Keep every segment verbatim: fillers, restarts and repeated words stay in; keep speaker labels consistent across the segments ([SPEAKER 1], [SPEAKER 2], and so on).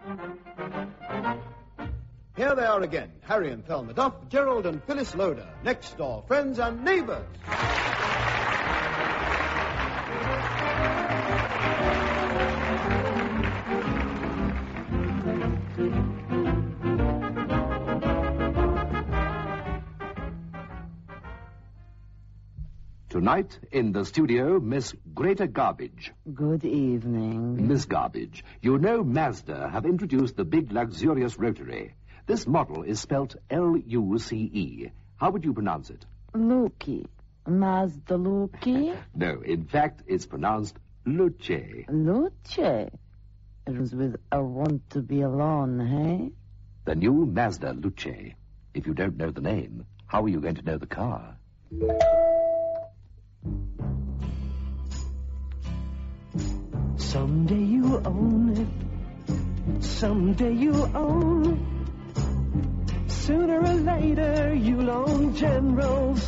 [SPEAKER 1] Here they are again, Harry and Thelma Duff, Gerald and Phyllis Loader, next door friends and neighbours.
[SPEAKER 2] Tonight, in the studio, Miss Greta Garbage.
[SPEAKER 3] Good evening.
[SPEAKER 2] Miss Garbage, you know Mazda have introduced the big luxurious rotary. This model is spelt L U C E. How would you pronounce it?
[SPEAKER 3] Luki. Mazda Luki?
[SPEAKER 2] No, in fact, it's pronounced Luce.
[SPEAKER 3] Luce? It was with I want to be alone, hey?
[SPEAKER 2] The new Mazda Luce. If you don't know the name, how are you going to know the car?
[SPEAKER 4] Someday you own it. Someday you own it. Sooner or later you'll own Generals.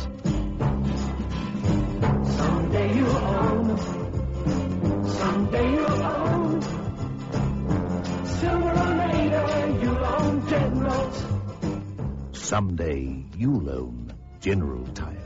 [SPEAKER 4] Someday you own it. Someday you own it. Sooner or later you'll own Generals.
[SPEAKER 5] Someday you'll own General Tires.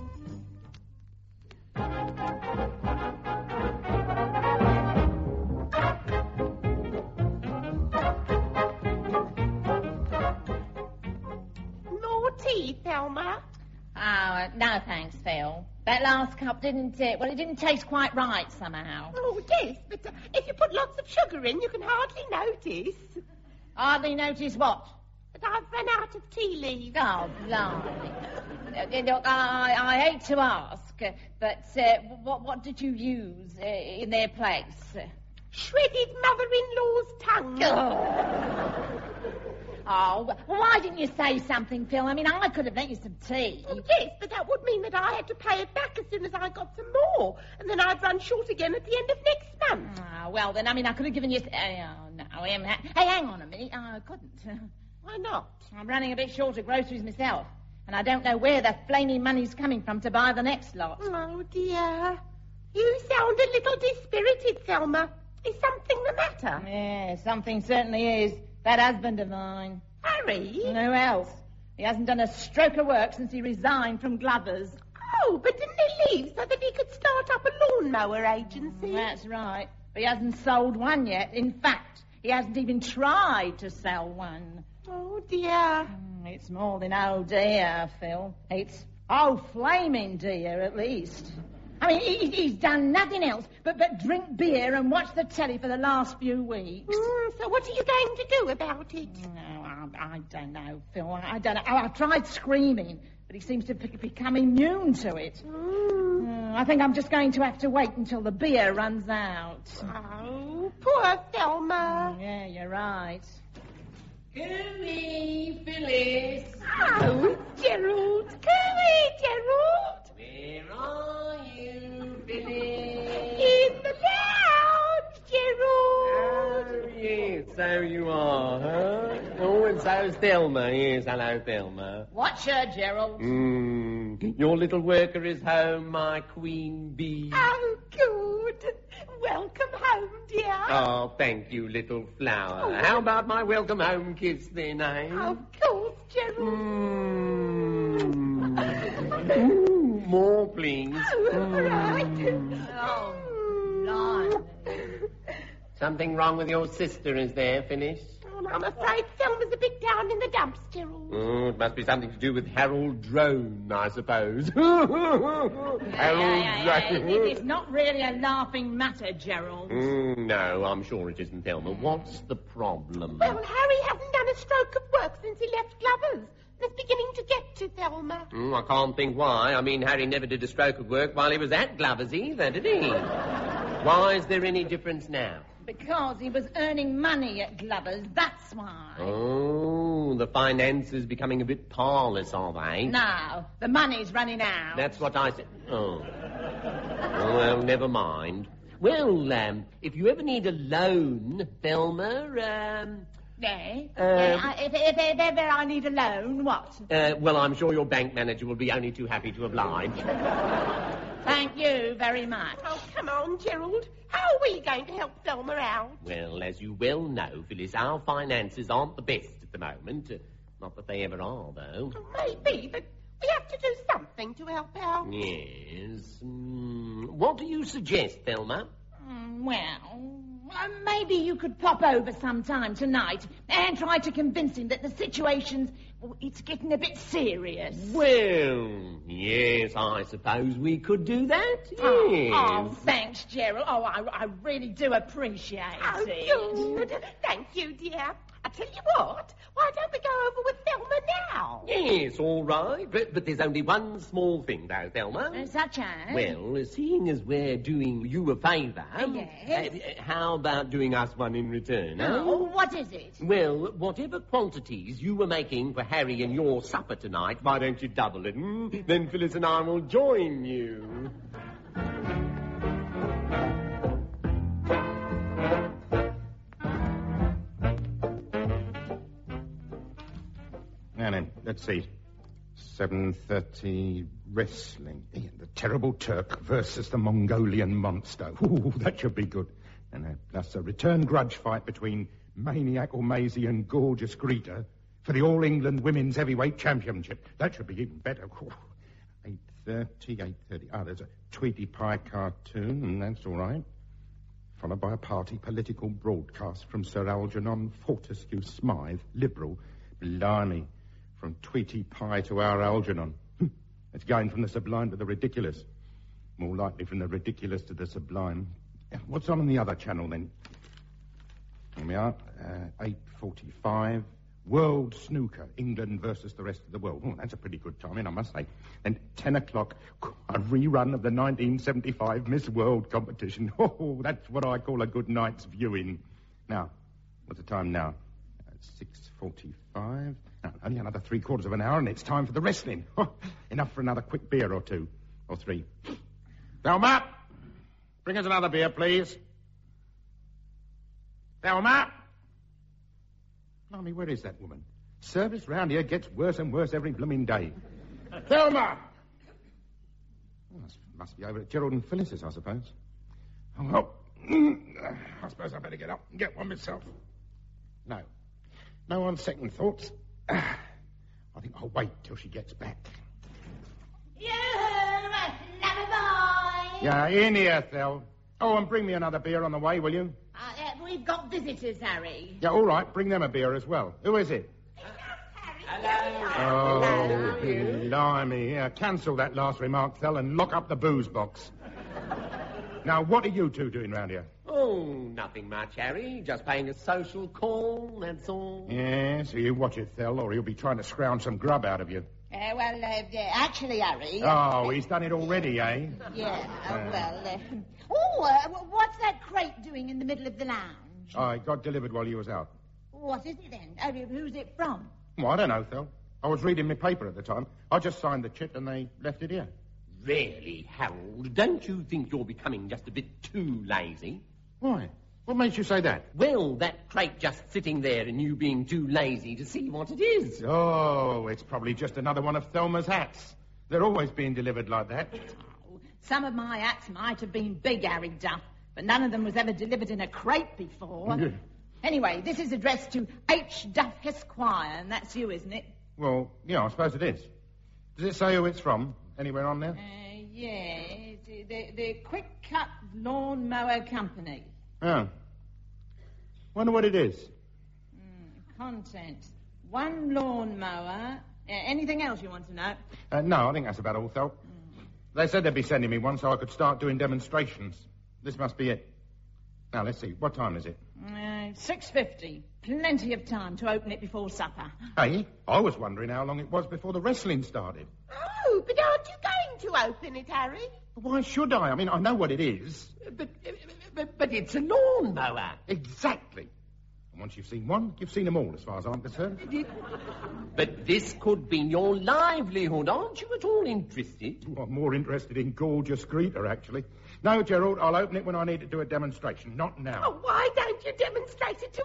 [SPEAKER 6] Thelma?
[SPEAKER 7] Oh, uh, no thanks, Phil. That last cup didn't, uh, well, it didn't taste quite right somehow.
[SPEAKER 6] Oh, yes, but uh, if you put lots of sugar in, you can hardly notice.
[SPEAKER 7] Hardly notice what?
[SPEAKER 6] That I've run out of tea leaves.
[SPEAKER 7] Oh, blimey. uh, look, I, I hate to ask, uh, but uh, what, what did you use uh, in their place?
[SPEAKER 6] Shredded mother-in-law's tongue.
[SPEAKER 7] Oh. Oh, well, why didn't you say something, Phil? I mean, I could have lent you some tea.
[SPEAKER 6] Oh, yes, but that would mean that I had to pay it back as soon as I got some more. And then I'd run short again at the end of next month.
[SPEAKER 7] Oh, well, then, I mean, I could have given you... Oh, no, I am... Hey, hang on a minute. I couldn't.
[SPEAKER 6] Why not?
[SPEAKER 7] I'm running a bit short of groceries myself. And I don't know where the flaming money's coming from to buy the next lot.
[SPEAKER 6] Oh, dear. You sound a little dispirited, Thelma. Is something the matter?
[SPEAKER 7] Yeah, something certainly is. That husband of mine.
[SPEAKER 6] Harry?
[SPEAKER 7] Who else? He hasn't done a stroke of work since he resigned from Glover's.
[SPEAKER 6] Oh, but didn't he leave so that he could start up a lawnmower agency?
[SPEAKER 7] That's right. But he hasn't sold one yet. In fact, he hasn't even tried to sell one.
[SPEAKER 6] Oh, dear.
[SPEAKER 7] Mm, it's more than oh dear, Phil. It's oh flaming dear, at least. I mean, he, he's done nothing else but, but drink beer and watch the telly for the last few weeks.
[SPEAKER 6] Mm, so what are you going to do about it?
[SPEAKER 7] No, I, I don't know, Phil. I don't know. Oh, I tried screaming, but he seems to be, become immune to it.
[SPEAKER 6] Mm.
[SPEAKER 7] Mm, I think I'm just going to have to wait until the beer runs out.
[SPEAKER 6] Oh, poor Thelma.
[SPEAKER 7] Mm, yeah, you're right. Cooey, Phyllis.
[SPEAKER 6] Oh, Gerald. Cooey, Gerald.
[SPEAKER 8] Where are you, Phyllis?
[SPEAKER 6] In the lounge, Gerald.
[SPEAKER 8] Oh, yes, so you are, huh? Oh, and so's Thelma. Yes, hello, Thelma.
[SPEAKER 7] Watch her, Gerald.
[SPEAKER 8] Mm, your little worker is home, my queen bee.
[SPEAKER 6] Oh, good. Welcome home, dear.
[SPEAKER 8] Oh, thank you, little flower. Oh, how about my welcome home kiss then, eh?
[SPEAKER 6] Of course, Gerald.
[SPEAKER 8] Mm. Ooh, more, please.
[SPEAKER 6] Oh, right.
[SPEAKER 8] Mm.
[SPEAKER 7] Oh, blimey.
[SPEAKER 8] Something wrong with your sister, is there, Phyllis?
[SPEAKER 6] Oh, I'm afraid Thelma's a bit down in the dumps, Gerald.
[SPEAKER 8] Oh, it must be something to do with Harold Drone, I suppose. Harold
[SPEAKER 7] yeah, yeah,
[SPEAKER 8] Drone.
[SPEAKER 7] yeah. It's not really a laughing matter, Gerald.
[SPEAKER 8] Mm, no, I'm sure it isn't, Thelma. What's the problem?
[SPEAKER 6] Well, Harry hasn't done a stroke of work since he left Glover's. It's beginning to get to Thelma.
[SPEAKER 8] Mm, I can't think why. I mean, Harry never did a stroke of work while he was at Glover's either, did he? Why is there any difference now?
[SPEAKER 7] Because he was earning money at Glover's, that's why.
[SPEAKER 8] Oh, the finances becoming a bit parlous, are they?
[SPEAKER 7] No, the money's running out.
[SPEAKER 8] That's what I said. Oh. Oh, well, never mind. Well, um, if you ever need a loan, Thelma, um,
[SPEAKER 7] Yeah?
[SPEAKER 8] Um,
[SPEAKER 7] yeah I, if, if, if ever I need a loan, what?
[SPEAKER 8] Uh, well, I'm sure your bank manager will be only too happy to oblige.
[SPEAKER 7] Thank you very much.
[SPEAKER 6] Oh, come on, Gerald. How are we going to help Thelma out?
[SPEAKER 8] Well, as you well know, Phyllis, our finances aren't the best at the moment. Uh, not that they ever are, though.
[SPEAKER 6] Oh, maybe, but we have to do something to help out.
[SPEAKER 8] Yes. Mm, what do you suggest, Thelma?
[SPEAKER 7] Mm, well, uh, maybe you could pop over sometime tonight and try to convince him that the situation's... Well, it's getting a bit serious.
[SPEAKER 8] Well, yes, I suppose we could do that. Yes.
[SPEAKER 7] Oh, oh, thanks, Gerald. Oh, I, I really do appreciate
[SPEAKER 6] Oh,
[SPEAKER 7] it.
[SPEAKER 6] good. Thank you, dear. I tell you what, why don't we go over with Thelma now?
[SPEAKER 8] Yes, all right. But, but there's only one small thing, though, Thelma.
[SPEAKER 7] Uh, Such as?
[SPEAKER 8] Well, seeing as we're doing you a favour,
[SPEAKER 7] Yes.
[SPEAKER 8] uh, how about doing us one in return, eh?
[SPEAKER 7] Oh, what is it?
[SPEAKER 8] Well, whatever quantities you were making for Harry and your supper tonight, why don't you double it? Hmm? Then Phyllis and I will join you.
[SPEAKER 9] Now then, let's see. seven thirty wrestling. Ian, the Terrible Turk versus the Mongolian Monster. Ooh, that should be good. And uh, that's a return grudge fight between Maniac Ormasi and Gorgeous Greta for the All England Women's Heavyweight Championship. That should be even better. eight thirty, eight thirty. Ah, there's a Tweety Pie cartoon, and that's all right. Followed by a party political broadcast from Sir Algernon Fortescue Smythe, Liberal. Blimey. From Tweety Pie to our Algernon. It's going from the sublime to the ridiculous. More likely from the ridiculous to the sublime. What's on on the other channel, then? Here we are. Uh, eight forty-five. World Snooker. England versus the rest of the world. Oh, that's a pretty good timing, I must say. And ten o'clock, a rerun of the nineteen seventy-five Miss World competition. Oh, that's what I call a good night's viewing. Now, what's the time now? Uh, six forty-five. No, only another three quarters of an hour, and it's time for the wrestling. Oh, enough for another quick beer or two. Or three. Thelma! Bring us another beer, please. Thelma! Blimey, where is that woman? Service round here gets worse and worse every blooming day. Thelma! Oh, must be over at Gerald and Phyllis's, I suppose. Oh, well, I suppose I better get up and get one myself. No. No on second thoughts. I think I'll wait till she gets back.
[SPEAKER 7] You, lover boy.
[SPEAKER 9] Yeah, in here, Thel. Oh, and bring me another beer on the way, will you?
[SPEAKER 7] Uh, uh, we've got visitors, Harry.
[SPEAKER 9] Yeah, all right. Bring them a beer as well. Who is it?
[SPEAKER 8] Hello.
[SPEAKER 9] Oh, blimey. Yeah, cancel that last remark, Thel, and lock up the booze box. Now, what are you two doing round here?
[SPEAKER 8] Oh, nothing much, Harry. Just paying a social call, that's all.
[SPEAKER 9] Yeah, so you watch it, Thel, or he'll be trying to scrounge some grub out of you.
[SPEAKER 7] Uh, well, uh, yeah, actually, Harry...
[SPEAKER 9] Oh, he's done it already, eh?
[SPEAKER 7] Yeah, uh, well... Uh, oh, uh, what's that crate doing in the middle of the lounge?
[SPEAKER 9] I got delivered while you was out.
[SPEAKER 7] What is it then? Uh, who's it from?
[SPEAKER 9] Well, I don't know, Thel. I was reading my paper at the time. I just signed the chit and they left it here.
[SPEAKER 8] Really, Harold, don't you think you're becoming just a bit too lazy?
[SPEAKER 9] Why? What makes you say that?
[SPEAKER 8] Well, that crate just sitting there and you being too lazy to see what it is.
[SPEAKER 9] Oh, it's probably just another one of Thelma's hats. They're always being delivered like that.
[SPEAKER 7] Oh, some of my hats might have been big, Harry Duff, but none of them was ever delivered in a crate before.
[SPEAKER 9] Yeah.
[SPEAKER 7] Anyway, this is addressed to H. Duff Esquire, and that's you, isn't it?
[SPEAKER 9] Well, yeah, I suppose it is. Does it say who it's from? Anywhere on there?
[SPEAKER 7] Uh, yeah, it's, uh, the, the Quick Cut Lawn Mower Company.
[SPEAKER 9] Oh. Wonder what it is.
[SPEAKER 7] Mm, contents. One lawn mower. Uh, anything else you want to know?
[SPEAKER 9] Uh, no, I think that's about all, Thel. Mm. They said they'd be sending me one so I could start doing demonstrations. This must be it. Now, let's see. What time is it?
[SPEAKER 7] Uh, six fifty. Plenty of time to open it before supper.
[SPEAKER 9] Hey, I was wondering how long it was before the wrestling started.
[SPEAKER 6] Oh, but aren't you going to open it, Harry?
[SPEAKER 9] Why should I? I mean, I know what it is.
[SPEAKER 8] But, but, but it's a lawnmower.
[SPEAKER 9] Exactly. And once you've seen one, you've seen them all, as far as I'm concerned.
[SPEAKER 8] But this could be your livelihood. Aren't you at all interested?
[SPEAKER 9] Oh, I'm more interested in Gorgeous Greta, actually. No, Gerald, I'll open it when I need to do a demonstration, not now.
[SPEAKER 6] Oh, why don't you demonstrate it to us, Harry?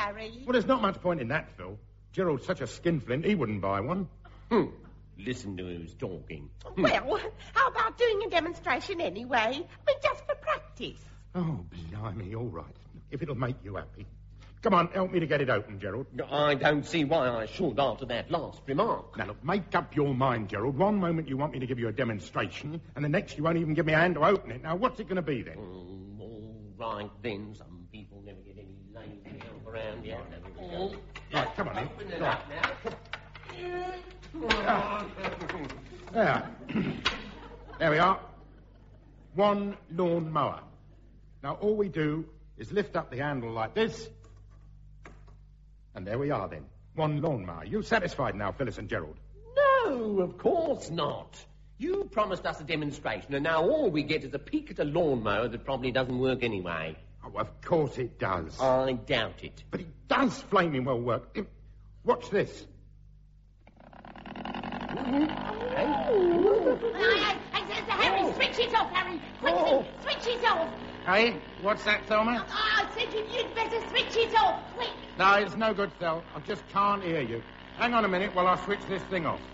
[SPEAKER 6] Harry.
[SPEAKER 9] Well, there's not much point in that, Phil. Gerald's such a skinflint, he wouldn't buy one.
[SPEAKER 8] Hmm. Listen to who's talking.
[SPEAKER 6] Well, how about doing a demonstration anyway? I mean, just for practice.
[SPEAKER 9] Oh, blimey, all right. If it'll make you happy. Come on, help me to get it open, Gerald.
[SPEAKER 8] I don't see why I should after that last remark.
[SPEAKER 9] Now, look, make up your mind, Gerald. One moment you want me to give you a demonstration, and the next you won't even give me a hand to open it. Now, what's it going to be, then?
[SPEAKER 8] Mm, all right, then. Some people never get any lazy help around here. Oh.
[SPEAKER 9] Right, come on, then.
[SPEAKER 8] Open it
[SPEAKER 9] Right.
[SPEAKER 8] up now.
[SPEAKER 9] There. There we are. One lawn mower. Now, all we do is lift up the handle like this, and there we are, then. One lawn mower. You satisfied now, Phyllis and Gerald?
[SPEAKER 8] No, of course not. You promised us a demonstration, and now all we get is a peek at a lawnmower that probably doesn't work anyway.
[SPEAKER 9] Oh, of course it does.
[SPEAKER 8] I doubt it.
[SPEAKER 9] But it does flaming well work. It- Watch this.
[SPEAKER 7] Hey, hey, hey, Harry, switch it off, Harry. Quickly,
[SPEAKER 9] Oh.
[SPEAKER 7] switch it off.
[SPEAKER 9] Hey, what's that, Thelma?
[SPEAKER 7] Oh, I said you, you'd better switch it off, quick.
[SPEAKER 9] No, it's no good, Phil. I just can't hear you. Hang on a minute while I switch this thing off.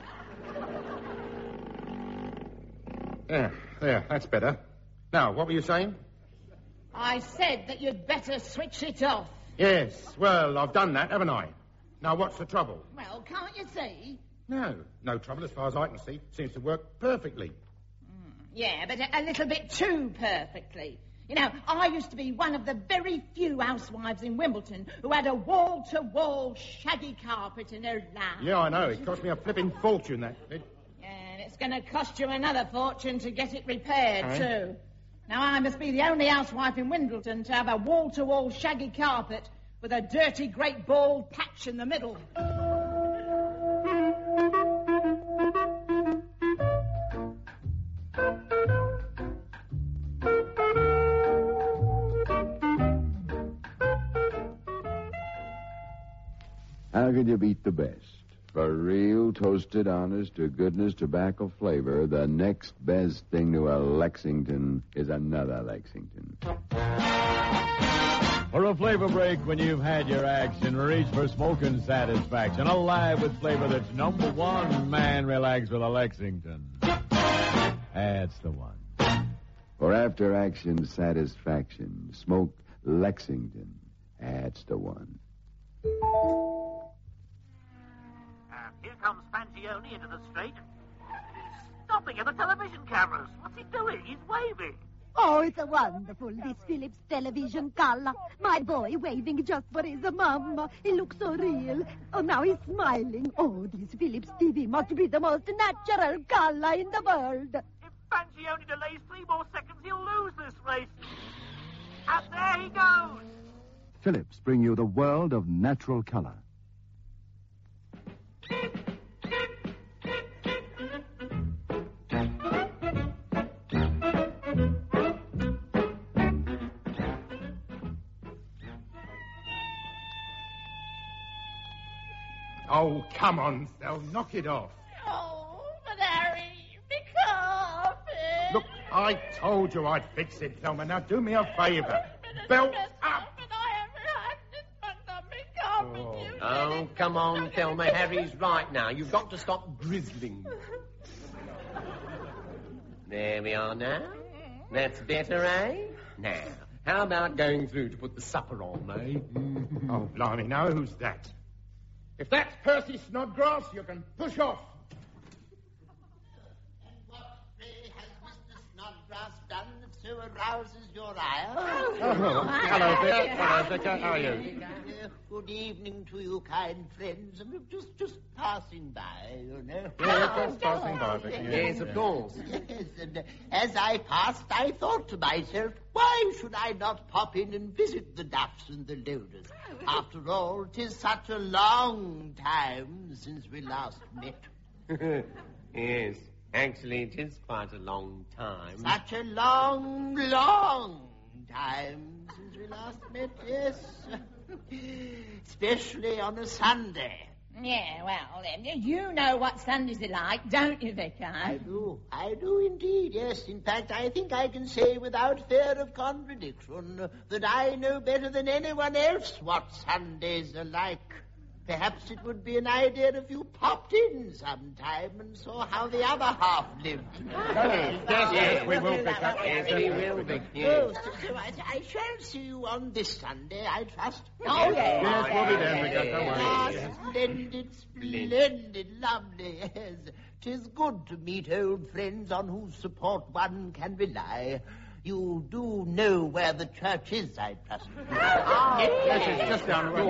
[SPEAKER 9] There, there, that's better. Now, what were you saying?
[SPEAKER 7] I said that you'd better switch it off.
[SPEAKER 9] Yes, well, I've done that, haven't I? Now, what's the trouble?
[SPEAKER 7] Well, can't you see?
[SPEAKER 9] No, no trouble as far as I can see. Seems to work perfectly.
[SPEAKER 7] Yeah, but a, a little bit too perfectly. You know, I used to be one of the very few housewives in Wimbledon who had a wall-to-wall shaggy carpet in her lounge.
[SPEAKER 9] Yeah, I know. It cost me a flipping fortune, that. It...
[SPEAKER 7] And it's going to cost you another fortune to get it repaired,
[SPEAKER 9] Eh?
[SPEAKER 7] too. Now, I must be the only housewife in Wimbledon to have a wall-to-wall shaggy carpet with a dirty, great bald patch in the middle.
[SPEAKER 10] How could you beat the best? For real, toasted, honest, to goodness, tobacco flavor, the next best thing to a Lexington is another Lexington.
[SPEAKER 11] For a flavor break when you've had your action, reach for smoking satisfaction. Alive with flavor that's number one. Man, relax with a Lexington. That's the one.
[SPEAKER 10] For after-action satisfaction, smoke Lexington. That's the one.
[SPEAKER 12] Here comes Fancioni into the street. He's stopping at the television cameras. What's he doing? He's waving.
[SPEAKER 13] Oh, it's a wonderful, this Philips television color. My boy waving just for his mum. He looks so real. Oh, now he's smiling. Oh, this Philips T V must be the most natural color in the world.
[SPEAKER 12] If Fancioni delays three more seconds, he'll lose this race. And there he goes.
[SPEAKER 14] Philips bring you the world of natural color.
[SPEAKER 9] Oh, come on, Thel, knock it off.
[SPEAKER 7] Oh, but Harry, be careful.
[SPEAKER 9] Look, I told you I'd fix it, Thelma. Now do me a favour. Belt up.
[SPEAKER 8] Oh, oh, come on, Thelma. Harry's right now. You've got to stop drizzling. There we are now. That's better, eh? Now, how about going through to put the supper on, eh?
[SPEAKER 9] Oh, blimey, now who's that? If that's Percy Snodgrass, you can push off.
[SPEAKER 15] And what, pray, has Mister Snodgrass done that so arouses your ire?
[SPEAKER 9] Oh, hello, Vic. Hello, Vicar. How are you?
[SPEAKER 15] Uh, good evening to you, kind friends. I'm just, just passing by, you know.
[SPEAKER 9] Yes, just passing by, Vic.
[SPEAKER 8] Yes, of course.
[SPEAKER 15] Yes, and uh, as I passed, I thought to myself, why should I not pop in and visit the Duffs and the Loaders? After all, 'tis such a long time since we last met.
[SPEAKER 8] Yes, actually, it is quite a long time.
[SPEAKER 15] Such a long, long time since we last met, yes. Especially on a Sunday.
[SPEAKER 7] Yeah, well, um, you know what Sundays are like, don't you, Vicar?
[SPEAKER 15] I do. I do indeed, yes. In fact, I think I can say without fear of contradiction that I know better than anyone else what Sundays are like. Perhaps it would be an idea if you popped in sometime and saw how the other half lived.
[SPEAKER 9] Yes, yes, yes, we will, Vicar.
[SPEAKER 8] Yes, we will, Vicar.
[SPEAKER 15] Oh, so, so I, I shall see you on this Sunday, I trust.
[SPEAKER 7] Oh, yes.
[SPEAKER 9] Yes, we'll be there, Vicar, don't worry.
[SPEAKER 15] Ah,
[SPEAKER 9] Yes.
[SPEAKER 15] splendid, splendid, lovely, yes. 'Tis good to meet old friends on whose support one can rely. You do know where the church is, I trust.
[SPEAKER 9] Yes, yes, it's just down the road.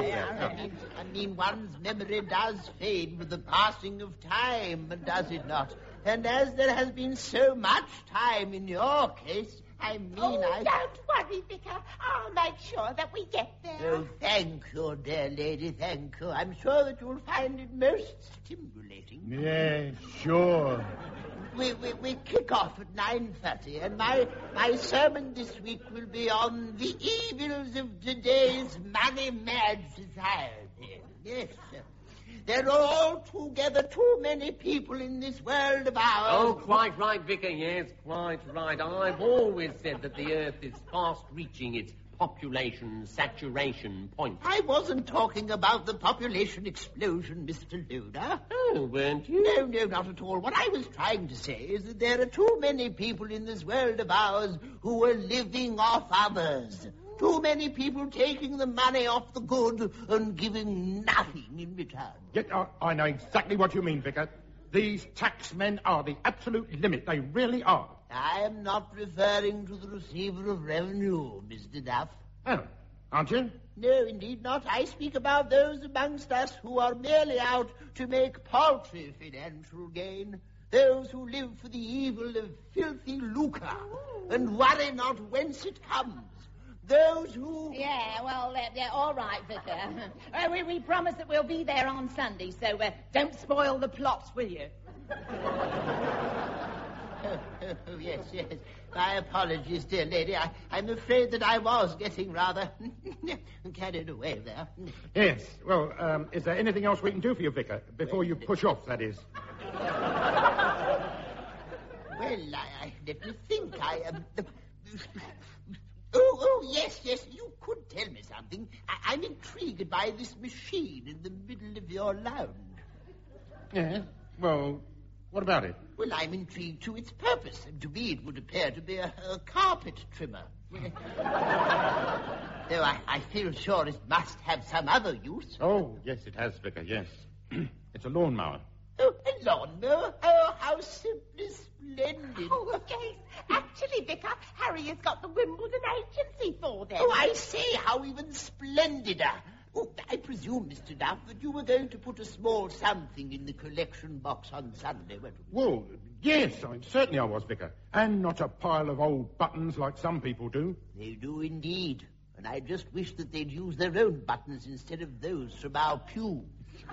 [SPEAKER 15] I mean, I mean, one's memory does fade with the passing of time, does it not? And as there has been so much time in your case, I mean,
[SPEAKER 6] oh,
[SPEAKER 15] I...
[SPEAKER 6] don't worry, Vicar. I'll make sure that we get there.
[SPEAKER 15] Oh, thank you, dear lady, thank you. I'm sure that you'll find it most stimulating.
[SPEAKER 9] Yes, sure.
[SPEAKER 15] We, we, we kick off at nine thirty, and my, my sermon this week will be on the evils of today's money-mad society. Yes, sir. There are altogether too many people in this world of ours.
[SPEAKER 8] Oh, quite right, Vicar, yes, quite right. I've always said that the Earth is fast reaching its population saturation point.
[SPEAKER 15] I wasn't talking about the population explosion, Mister Loder.
[SPEAKER 8] Oh, weren't you?
[SPEAKER 15] No, no, not at all. What I was trying to say is that there are too many people in this world of ours who are living off others. Too many people taking the money off the good and giving nothing in return.
[SPEAKER 9] Yes, I, I know exactly what you mean, Vicar. These taxmen are the absolute limit. They really are.
[SPEAKER 15] I am not referring to the receiver of revenue, Mister Duff.
[SPEAKER 9] Oh, aren't you?
[SPEAKER 15] No, indeed not. I speak about those amongst us who are merely out to make paltry financial gain. Those who live for the evil of filthy lucre and worry not whence it comes. Those who...
[SPEAKER 7] Yeah, well, uh, yeah, all right, Vicar. Uh, we, we promise that we'll be there on Sunday, so uh, don't spoil the plot, will you?
[SPEAKER 15] Oh, oh, oh, yes, yes. My apologies, dear lady. I, I'm afraid that I was getting rather carried away there.
[SPEAKER 9] Yes. Well, um, is there anything else we can do for you, Vicar, before you push off, that is?
[SPEAKER 15] Well, I, I, let me think. I am... Um, oh, oh, yes, yes. You could tell me something. I, I'm intrigued by this machine in the middle of your lounge.
[SPEAKER 9] Yes. Well, what about it?
[SPEAKER 15] Well, I'm intrigued to its purpose, and to me it would appear to be a, a carpet trimmer. Though I, I feel sure it must have some other use.
[SPEAKER 9] Oh, yes, it has, Vicar, yes. It's a lawnmower.
[SPEAKER 15] Oh, a lawnmower? Oh, how simply splendid.
[SPEAKER 6] Oh, yes. Actually, Vicar, Harry has got the Wimbledon agency for them.
[SPEAKER 15] Oh, I say, how even splendider. Oh, I presume, Mister Duff, that you were going to put a small something in the collection box on Sunday, weren't you?
[SPEAKER 9] Well, yes, I, certainly I was, Vicar. And not a pile of old buttons like some people do.
[SPEAKER 15] They do indeed. And I just wish that they'd use their own buttons instead of those from our pew.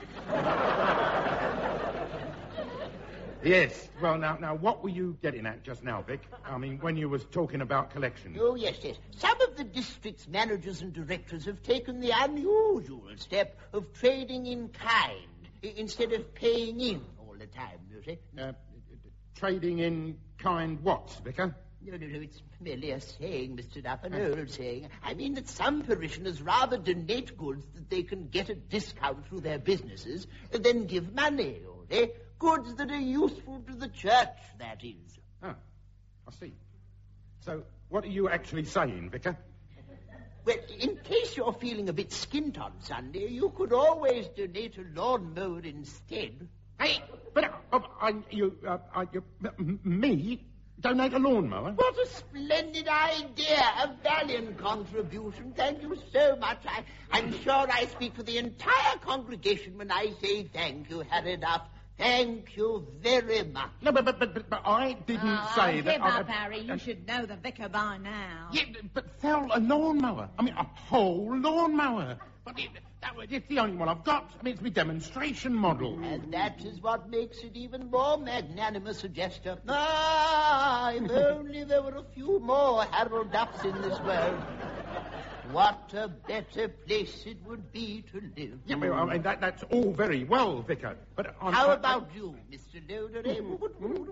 [SPEAKER 9] Yes. Well, now, now, what were you getting at just now, Vic? I mean, when you was talking about collections.
[SPEAKER 15] Oh, yes, yes. Some of the district's managers and directors have taken the unusual step of trading in kind i- instead of paying in all the time, you see.
[SPEAKER 9] Uh, trading in kind what, Vicar?
[SPEAKER 15] No, no, no, it's merely a saying, Mister Duff, an old saying. I mean that some parishioners rather donate goods that they can get a discount through their businesses than give money, or they... Goods that are useful to the church, that is.
[SPEAKER 9] Oh, I see. So, what are you actually saying, Vicar?
[SPEAKER 15] Well, in case you're feeling a bit skint on Sunday, you could always donate a lawnmower instead.
[SPEAKER 9] Hey, but uh, I, you, uh, I, you, m- me? Donate a lawnmower?
[SPEAKER 15] What a splendid idea! A valiant contribution. Thank you so much. I, I'm sure I speak for the entire congregation when I say thank you, Harry Duff. Thank you very much.
[SPEAKER 9] No, but but but, but I didn't
[SPEAKER 7] oh,
[SPEAKER 9] say
[SPEAKER 7] I'll
[SPEAKER 9] that.
[SPEAKER 7] Give
[SPEAKER 9] I,
[SPEAKER 7] up,
[SPEAKER 9] I,
[SPEAKER 7] Harry. You I, should know the vicar by now.
[SPEAKER 9] Yeah, but Phil, a lawnmower. I mean, a whole lawnmower. But it, that, it's the only one I've got. I mean, it's my demonstration model.
[SPEAKER 15] And that is what makes it even more magnanimous a gesture. Ah, if only there were a few more Harold Duffs in this world. What a better place it would be to live.
[SPEAKER 9] Yeah, well, I mean, that, that's all very well, Vicar, but... I'm,
[SPEAKER 15] How
[SPEAKER 9] I-
[SPEAKER 15] about you, Mister Loder? eh? Would- would-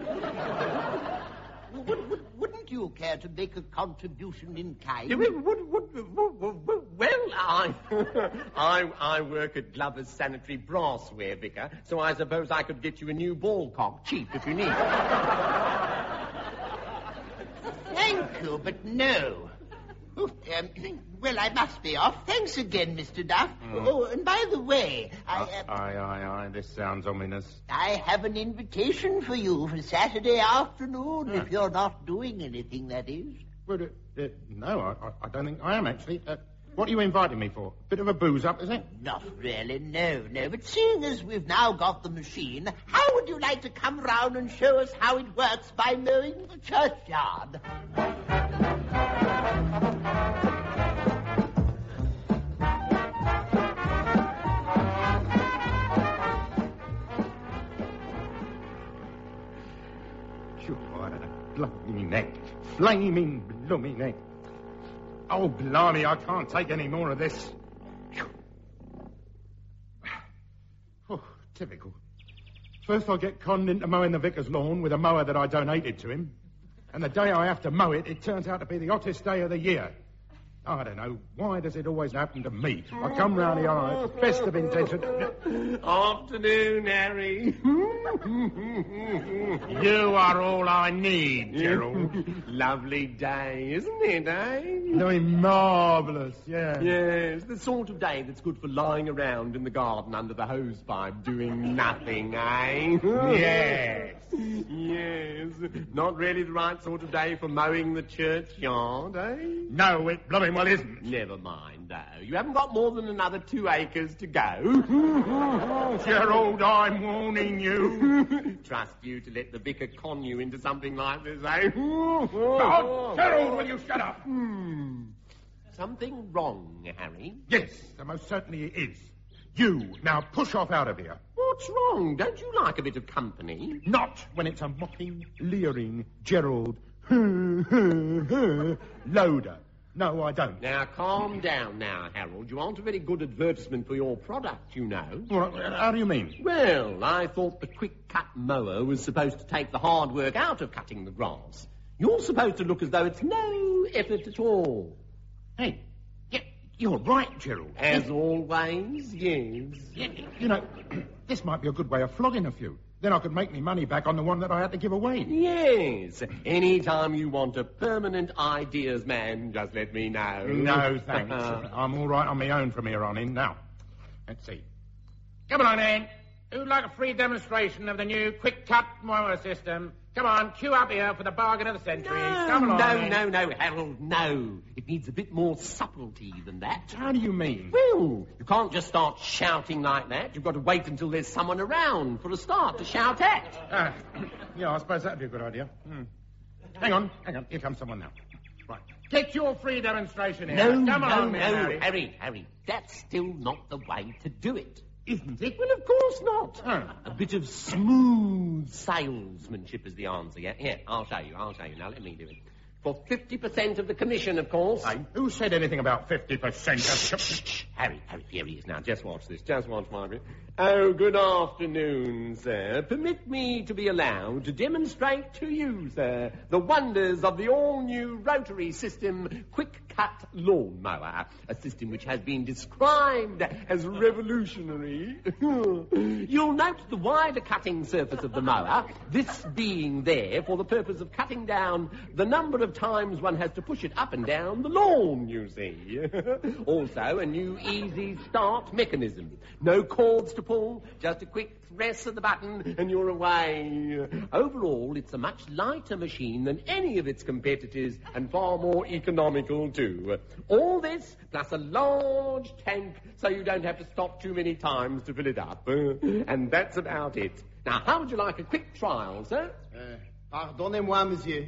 [SPEAKER 15] would- would- Wouldn't you care to make a contribution in kind?
[SPEAKER 8] Well, I, I, I work at Glover's Sanitary Brassware, Vicar, so I suppose I could get you a new ball cock cheap if you need it.
[SPEAKER 15] Thank you, but no. Oh, um, well, I must be off. Thanks again, Mister Duff.
[SPEAKER 9] Mm.
[SPEAKER 15] Oh, and by the way, I... Uh,
[SPEAKER 9] Aye, aye, aye, this sounds ominous.
[SPEAKER 15] I have an invitation for you for Saturday afternoon, if you're not doing anything, that is.
[SPEAKER 9] Well, uh, uh, no, I, I- I don't think I am, actually. Uh, what are you inviting me for? Bit of a booze up, is it?
[SPEAKER 15] Not really, no, no. But seeing as we've now got the machine, how would you like to come round and show us how it works by mowing the churchyard?
[SPEAKER 9] Sure, I had a bloody neck. Flaming blooming neck. Oh, blimey, I can't take any more of this. Phew. Oh, typical. First I get conned into mowing the vicar's lawn with a mower that I donated to him. And the day I have to mow it, it turns out to be the hottest day of the year. I don't know. Why does it always happen to me? I come round here on the best of intentions.
[SPEAKER 8] Afternoon, Harry.
[SPEAKER 9] You are all I need, Gerald.
[SPEAKER 8] Lovely day, isn't it, eh?
[SPEAKER 9] No, marvellous, yeah.
[SPEAKER 8] Yes, the sort of day that's good for lying around in the garden under the hose pipe doing nothing, eh?
[SPEAKER 9] Yes.
[SPEAKER 8] Yes. Not really the right sort of day for mowing the churchyard, eh?
[SPEAKER 9] No, it blooming well isn't.
[SPEAKER 8] Never mind, though. You haven't got more than another two acres to go.
[SPEAKER 9] Gerald, I'm warning you.
[SPEAKER 8] Trust you to let the vicar con you into something like this, eh?
[SPEAKER 9] Oh, Gerald, will you shut up?
[SPEAKER 8] Hmm. Something wrong, Harry?
[SPEAKER 9] Yes, there most certainly is. You, now push off out of here.
[SPEAKER 8] What's wrong? Don't you like a bit of company?
[SPEAKER 9] Not when it's a mocking, leering Gerald Loder. No, I don't.
[SPEAKER 8] Now, calm down now, Harold. You aren't a very good advertisement for your product, you know.
[SPEAKER 9] Well, how do you mean?
[SPEAKER 8] Well, I thought the quick-cut mower was supposed to take the hard work out of cutting the grass. You're supposed to look as though it's no effort at all.
[SPEAKER 9] Hey, yeah, you're right, Gerald.
[SPEAKER 8] As yes. always, yes.
[SPEAKER 9] Yeah, you know, this might be a good way of flogging a few. Then I could make me money back on the one that I had to give away.
[SPEAKER 8] Yes. Any time you want a permanent ideas man, just let me know.
[SPEAKER 9] No, thanks. I'm all right on my own from here on in. Now, let's see. Come on, then. Who'd like a free demonstration of the new quick-cut mower system? Come on, queue up here for the bargain of the century.
[SPEAKER 8] No,
[SPEAKER 9] Come along,
[SPEAKER 8] no,
[SPEAKER 9] then.
[SPEAKER 8] no, no, Harold, no. It needs a bit more subtlety than that.
[SPEAKER 9] How do you mean?
[SPEAKER 8] Well, you can't just start shouting like that. You've got to wait until there's someone around for a start to shout at.
[SPEAKER 9] Ah, yeah, I suppose that'd be a good idea. Hmm. Hang on, hang on. Here comes someone now. Right. Get your free demonstration here.
[SPEAKER 8] No,
[SPEAKER 9] Come
[SPEAKER 8] no,
[SPEAKER 9] along,
[SPEAKER 8] no,
[SPEAKER 9] then, Harry.
[SPEAKER 8] Harry, Harry. That's still not the way to do it.
[SPEAKER 9] Isn't it?
[SPEAKER 8] Well, of course not.
[SPEAKER 9] Oh.
[SPEAKER 8] A bit of smooth salesmanship is the answer, yeah? Here, I'll show you, I'll show you. Now, let me do it. For fifty percent of the commission, of course.
[SPEAKER 9] Hey, who said anything about fifty percent?
[SPEAKER 8] Harry, Harry, here he is now. Just watch this. Just watch, Margaret. Oh, good afternoon, sir. Permit me to be allowed to demonstrate to you, sir, the wonders of the all-new rotary system quick-cut lawnmower, a system which has been described as revolutionary. You'll note the wider cutting surface of the mower, this being there for the purpose of cutting down the number of times one has to push it up and down the lawn, you see. Also, a new easy start mechanism. No cords to pull, just a quick press of the button and you're away. Overall, it's a much lighter machine than any of its competitors and far more economical too. All this plus a large tank so you don't have to stop too many times to fill it up. And that's about it. Now, how would you like a quick trial, sir?
[SPEAKER 1] Uh, pardonnez-moi, monsieur.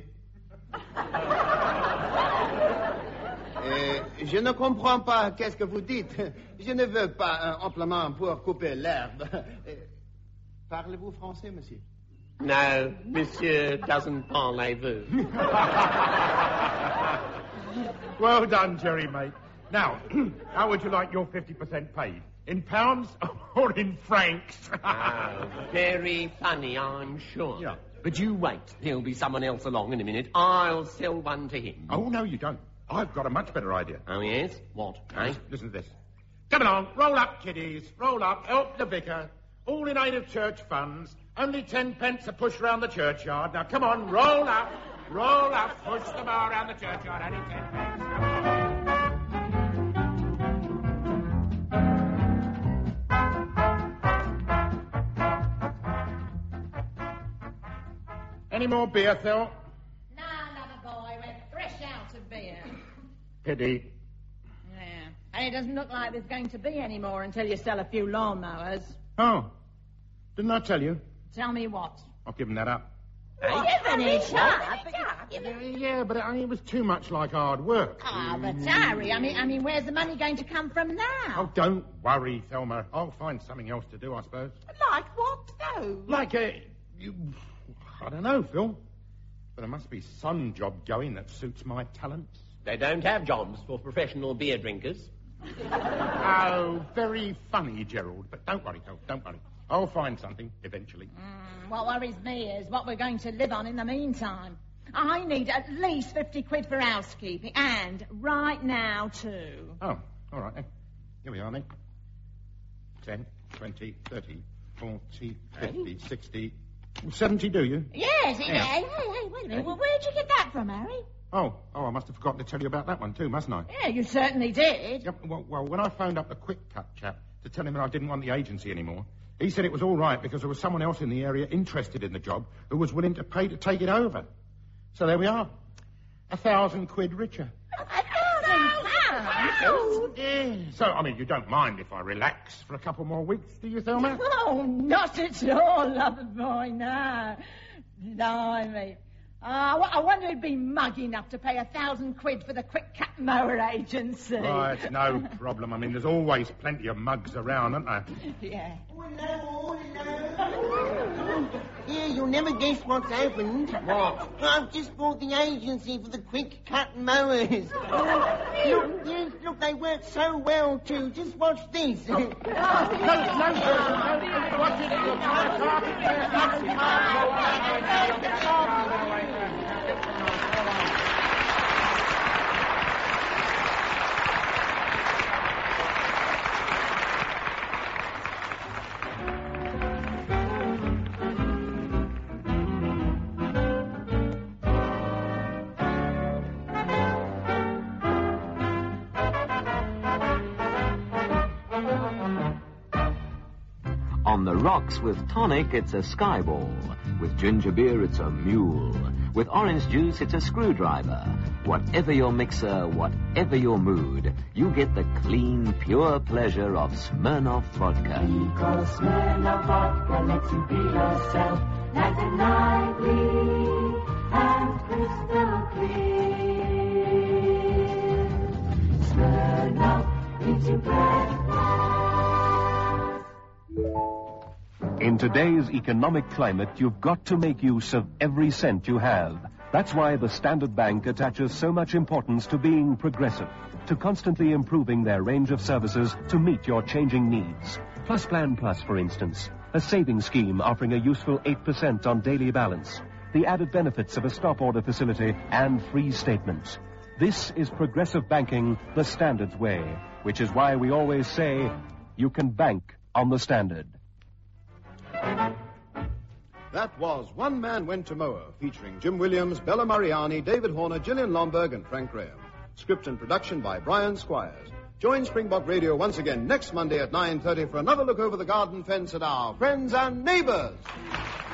[SPEAKER 1] Euh, je ne comprends pas qu'est-ce que vous dites. Je ne veux pas un implément pour couper l'herbe. Euh, Parlez-vous français, monsieur?
[SPEAKER 8] No, monsieur doesn't parlez-vous.
[SPEAKER 9] Well done, Jerry, mate. Now, how would you like your fifty percent paid? In pounds or in francs?
[SPEAKER 8] Oh, very funny, I'm sure.
[SPEAKER 9] Yeah.
[SPEAKER 8] But you wait. There'll be someone else along in a minute. I'll sell one to him.
[SPEAKER 9] Oh, no, you don't. I've got a much better idea.
[SPEAKER 8] Oh, yes? What, eh?
[SPEAKER 9] Listen to this. Come along, roll up, kiddies. Roll up, help the vicar. All in aid of church funds. Only ten pence a push round the churchyard. Now, come on, roll up. Roll up, push the bar round the churchyard. Only ten pence. Come on. Any more beer, Phil?
[SPEAKER 7] No, another boy. We're fresh out of beer.
[SPEAKER 9] Pity.
[SPEAKER 7] Yeah. And it doesn't look like there's going to be any more until you sell a few lawnmowers.
[SPEAKER 9] Oh. Didn't I tell you?
[SPEAKER 7] Tell me what?
[SPEAKER 9] I've given that up.
[SPEAKER 7] Given it up?
[SPEAKER 9] Yeah, yeah, but it, it was too much like hard work.
[SPEAKER 7] Ah, but Harry, I mean, I mean, where's the money going to come from now?
[SPEAKER 9] Oh, don't worry, Thelma. I'll find something else to do, I suppose.
[SPEAKER 6] Like what, though?
[SPEAKER 9] Like a... You, I don't know, Phil. But there must be some job going that suits my talents.
[SPEAKER 8] They don't have jobs for professional beer drinkers.
[SPEAKER 9] Oh, very funny, Gerald. But don't worry, Phil, don't worry. I'll find something eventually.
[SPEAKER 7] Mm, what worries me is what we're going to live on in the meantime. I need at least fifty quid for housekeeping, and right now, too.
[SPEAKER 9] Oh, all right, then. Here we are, then. ten, twenty, thirty, forty, fifty, sixty... seventy, do you?
[SPEAKER 7] Yes,
[SPEAKER 9] Yeah.
[SPEAKER 7] hey, hey, hey, wait a minute. Well, where'd you get that from, Harry?
[SPEAKER 9] Oh, oh, I must have forgotten to tell you about that one, too, mustn't I?
[SPEAKER 7] Yeah, you certainly did.
[SPEAKER 9] Yep, well, well, when I phoned up the Quick Cut chap to tell him that I didn't want the agency anymore, he said it was all right because there was someone else in the area interested in the job who was willing to pay to take it over. So there we are. A thousand quid richer.
[SPEAKER 7] A thousand pounds?
[SPEAKER 9] Yeah. So, I mean, you don't mind if I relax for a couple more weeks, do you, Thelma?
[SPEAKER 7] Oh, not at all, lover boy, no. Blimey. Oh, I wonder who'd be mug enough to pay a thousand quid for the Quick Cut Mower agency.
[SPEAKER 9] Oh, it's no problem. I mean, there's always plenty of mugs around, aren't there?
[SPEAKER 7] Yeah.
[SPEAKER 15] Yeah, you'll never guess what's happened.
[SPEAKER 8] What?
[SPEAKER 15] I've just bought the agency for the Quick Cut Mowers. Look, yes, look, they work so well, too. Just watch this.
[SPEAKER 9] No, no, no, no. Watch it. You'll try to carpet there.
[SPEAKER 2] On the rocks with tonic, it's a skyball. With ginger beer, it's a mule. With orange juice, it's a screwdriver. Whatever your mixer, whatever your mood, you get the clean, pure pleasure of Smirnoff vodka.
[SPEAKER 4] Because Smirnoff vodka lets you be yourself, nice and lively and crystal clear. Smirnoff gives you breakfast.
[SPEAKER 16] In today's economic climate, you've got to make use of every cent you have. That's why the Standard Bank attaches so much importance to being progressive, to constantly improving their range of services to meet your changing needs. Plus Plan Plus, for instance, a savings scheme offering a useful eight percent on daily balance, the added benefits of a stop order facility, and free statements. This is progressive banking the Standard's way, which is why we always say you can bank on the Standard.
[SPEAKER 17] That was One Man Went to Moa, featuring Jim Williams, Bella Mariani, David Horner, Gillian Lomberg, and Frank Graham. Script and production by Brian Squires. Join Springbok Radio once again next Monday at nine thirty for another look over the garden fence at our friends and neighbors.